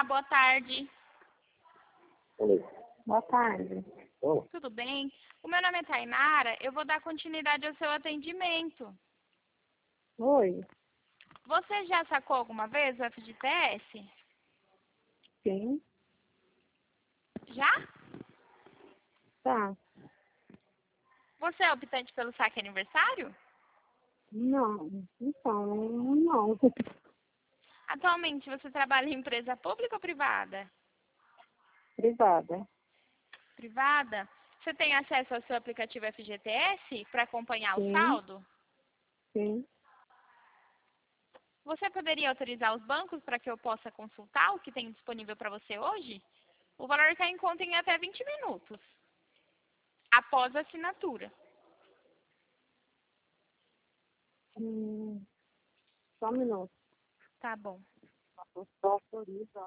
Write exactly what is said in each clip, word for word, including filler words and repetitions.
Olá, boa tarde. Oi. Boa tarde. Oh, Tudo bem? O meu nome é Tainara, eu vou dar continuidade ao seu atendimento. Oi. Você já sacou alguma vez o F G T S? Sim. Já? Tá. Você é optante pelo saque aniversário? Não. Então, não. Atualmente você trabalha em empresa pública ou privada? Privada. Privada? Você tem acesso ao seu aplicativo F G T S para acompanhar o Sim. saldo? Sim. Você poderia autorizar os bancos para que eu possa consultar o que tem disponível para você hoje? O valor cai em conta em até vinte minutos, após a assinatura. Hum, só um minuto. Tá bom. Só autoriza.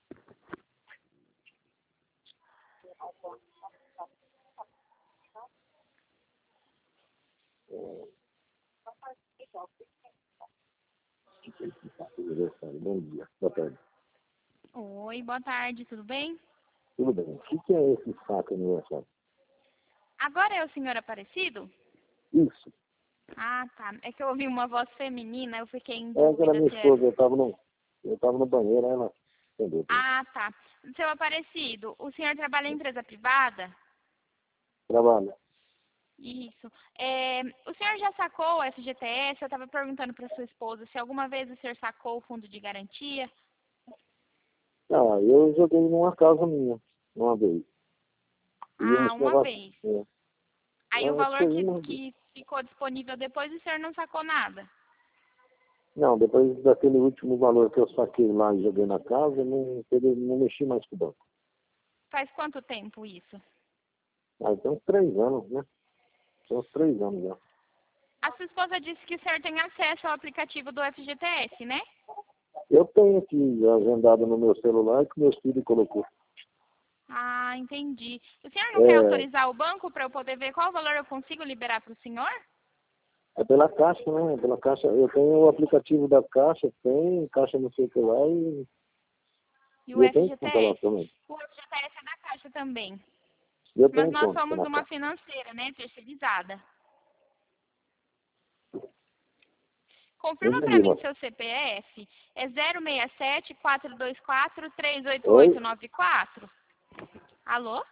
aniversário. Bom dia. Boa tarde. Oi, boa tarde, tudo bem? Tudo bem. O que que é esse saque aniversário? Agora é o senhor Aparecido? Isso. Ah, tá. É que eu ouvi uma voz feminina, eu fiquei em É aquela dúvida minha se é... esposa, eu estava no, eu tava no banheiro, ela entendeu. Ah, tá. Seu Aparecido, o senhor trabalha em empresa privada? Trabalha. Isso. É, o senhor já sacou o F G T S? Eu estava perguntando para sua esposa se alguma vez o senhor sacou o fundo de garantia. Ah, eu joguei numa casa minha, uma vez. E Ah, esse uma negócio, vez. é, Aí o eu acho que valor foi que, uma vez. que ficou disponível depois o senhor não sacou nada. Não, depois daquele último valor que eu saquei lá e joguei na casa, eu não, eu não mexi mais com o banco. Faz quanto tempo isso? Ah, tem uns três anos, né? Tem uns três anos já. A sua esposa disse que o senhor tem acesso ao aplicativo do F G T S, né? Eu tenho aqui agendado no meu celular que meu filho colocou. Ah, entendi. O senhor não quer É, autorizar o banco para eu poder ver qual valor eu consigo liberar para o senhor? é pela Caixa, né? É pela Caixa. Eu tenho o aplicativo da Caixa, tem Caixa não sei o que lá e, E e o eu tenho conta lá F G T S? também. O F G T S é da Caixa também. Eu Mas tenho nós conta somos na uma Caixa. financeira, né? Terceirizada. Eu Confirma já para li, mim mas... seu C P F. É zero seis sete, quatro dois quatro, três oito oito Oi? nove quatro. Alô?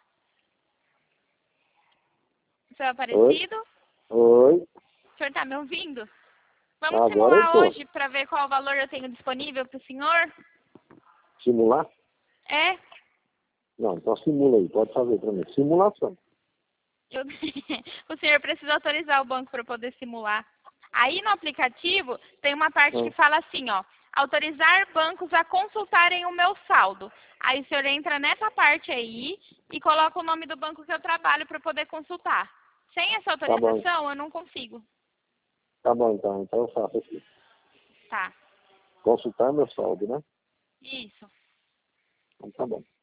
Seu Oi? Aparecido? Oi? O senhor está me ouvindo? Vamos Agora eu simular tô. hoje para ver qual valor eu tenho disponível para o senhor? Simular? É? Não, então simula aí, pode fazer pra mim. Simulação. Eu... o senhor precisa autorizar o banco para poder simular. Aí no aplicativo tem uma parte que Ah, fala assim, ó, autorizar bancos a consultarem o meu saldo. Aí o senhor entra nessa parte aí e coloca o nome do banco que eu trabalho para poder consultar. Sem essa tá bom. autorização eu não consigo. Tá bom então, então eu faço aqui. Tá. Consultar meu saldo, né? Isso. Então tá bom.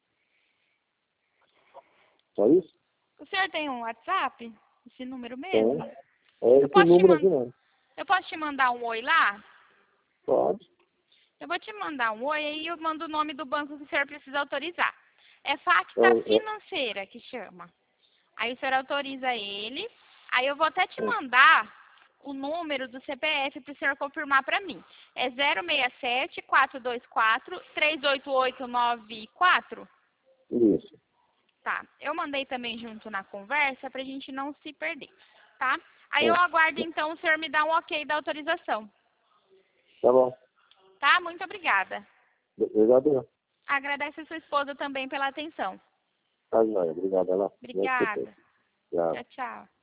Só isso? O senhor tem um WhatsApp? Esse número Tem. mesmo? É Eu esse posso te número aqui mandar, não. eu posso te mandar um oi lá? Pode. Eu vou te mandar um oi e eu mando o nome do banco que o senhor precisa autorizar. É Facta É, é, Financeira que chama. Aí o senhor autoriza ele. Aí eu vou até te é. mandar o número do C P F para o senhor confirmar para mim. É zero seis sete, quatro dois quatro, três oito oito nove quatro? Isso. Tá. Eu mandei também junto na conversa para a gente não se perder. Tá? Aí eu É. aguardo então o senhor me dar um ok da autorização. Tá bom. Tá? Muito obrigada. Obrigado. Agradeço a sua esposa também pela atenção. Tá, joia. Obrigado, ela. Já escutei. Obrigada. Obrigado. Tchau, tchau.